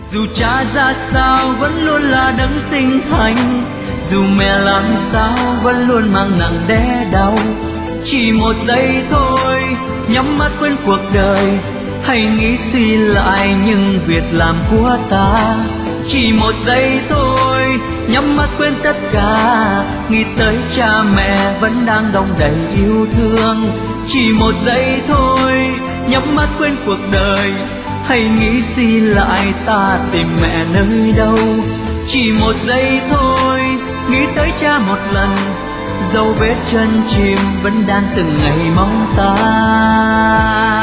Dù cha ra sao vẫn luôn là đấng sinh thành, dù mẹ làm sao vẫn luôn mang nặng đẻ đau. Chỉ một giây thôi, nhắm mắt quên cuộc đời, hãy nghĩ suy lại những việc làm của ta. Chỉ một giây thôi, nhắm mắt quên tất cả, nghĩ tới cha mẹ vẫn đang đong đầy yêu thương. Chỉ một giây thôi, nhắm mắt quên cuộc đời, hãy nghĩ suy lại ta tìm mẹ nơi đâu. Chỉ một giây thôi, nghĩ tới cha một lần, dấu vết chân chim vẫn đang từng ngày mong ta.